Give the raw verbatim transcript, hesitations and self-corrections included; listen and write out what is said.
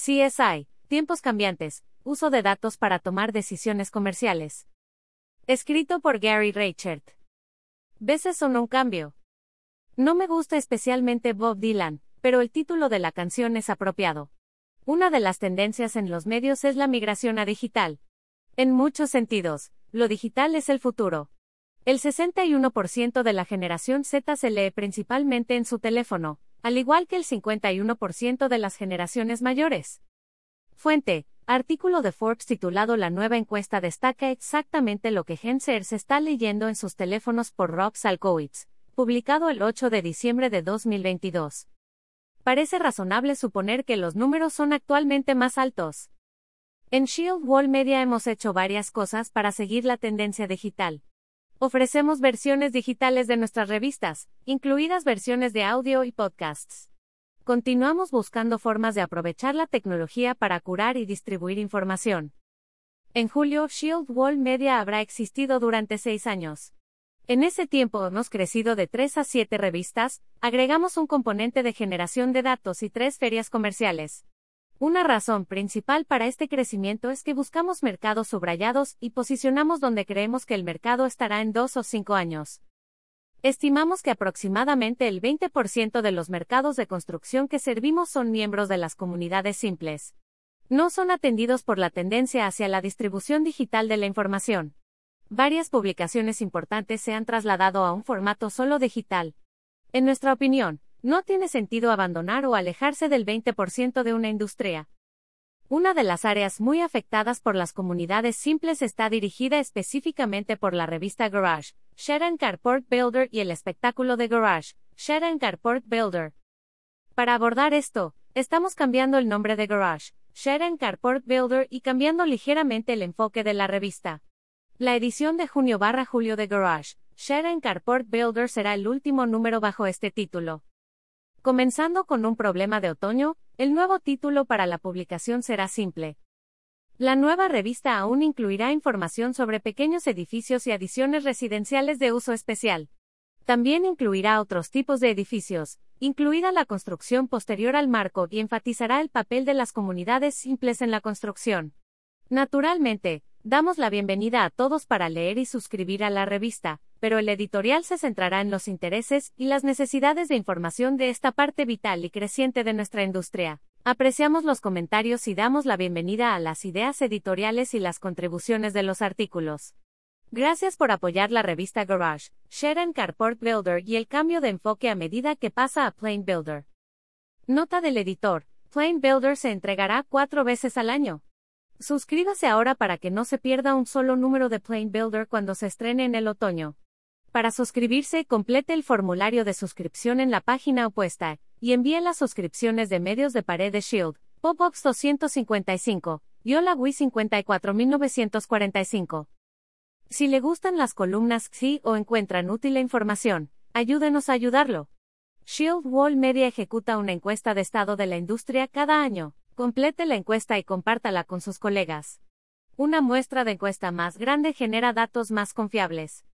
C S I, tiempos cambiantes, uso de datos para tomar decisiones comerciales. Escrito por Gary Reichert. Veces son un cambio. No me gusta especialmente Bob Dylan, pero el título de la canción es apropiado. Una de las tendencias en los medios es la migración a digital. En muchos sentidos, lo digital es el futuro. El sesenta y uno por ciento de la generación Z se lee principalmente en su teléfono, al igual que el cincuenta y uno por ciento de las generaciones mayores. Fuente: artículo de Forbes titulado La nueva encuesta destaca exactamente lo que Gen Z se está leyendo en sus teléfonos por Rob Salkowitz, publicado el ocho de diciembre de dos mil veintidós. Parece razonable suponer que los números son actualmente más altos. En Shield Wall Media hemos hecho varias cosas para seguir la tendencia digital. Ofrecemos versiones digitales de nuestras revistas, incluidas versiones de audio y podcasts. Continuamos buscando formas de aprovechar la tecnología para curar y distribuir información. En julio, Shield Wall Media habrá existido durante seis años. En ese tiempo hemos crecido de tres a siete revistas, agregamos un componente de generación de datos y tres ferias comerciales. Una razón principal para este crecimiento es que buscamos mercados subrayados y posicionamos donde creemos que el mercado estará en dos o cinco años. Estimamos que aproximadamente el veinte por ciento de los mercados de construcción que servimos son miembros de las comunidades simples. No son atendidos por la tendencia hacia la distribución digital de la información. Varias publicaciones importantes se han trasladado a un formato solo digital. En nuestra opinión, no tiene sentido abandonar o alejarse del veinte por ciento de una industria. Una de las áreas muy afectadas por las comunidades simples está dirigida específicamente por la revista Garage, Shed and Carport Builder y el espectáculo de Garage, Shed and Carport Builder. Para abordar esto, estamos cambiando el nombre de Garage, Shed and Carport Builder y cambiando ligeramente el enfoque de la revista. La edición de junio-julio de Garage, Shed and Carport Builder será el último número bajo este título. Comenzando con un problema de otoño, el nuevo título para la publicación será simple. La nueva revista aún incluirá información sobre pequeños edificios y adiciones residenciales de uso especial. También incluirá otros tipos de edificios, incluida la construcción posterior al marco, y enfatizará el papel de las comunidades simples en la construcción. Naturalmente, damos la bienvenida a todos para leer y suscribir a la revista, pero el editorial se centrará en los intereses y las necesidades de información de esta parte vital y creciente de nuestra industria. Apreciamos los comentarios y damos la bienvenida a las ideas editoriales y las contribuciones de los artículos. Gracias por apoyar la revista Garage, Shed and Carport Builder y el cambio de enfoque a medida que pasa a Plain Builder. Nota del editor: Plain Builder se entregará cuatro veces al año. Suscríbase ahora para que no se pierda un solo número de Plain Builder cuando se estrene en el otoño. Para suscribirse, complete el formulario de suscripción en la página opuesta, y envíe las suscripciones de medios de pared de Shield, Pop-Ups doscientos cincuenta y cinco, y Hola Wii cincuenta y cuatro mil novecientos cuarenta y cinco. Si le gustan las columnas X I o encuentran útil la información, ayúdenos a ayudarlo. Shield Wall Media ejecuta una encuesta de estado de la industria cada año. Complete la encuesta y compártala con sus colegas. Una muestra de encuesta más grande genera datos más confiables.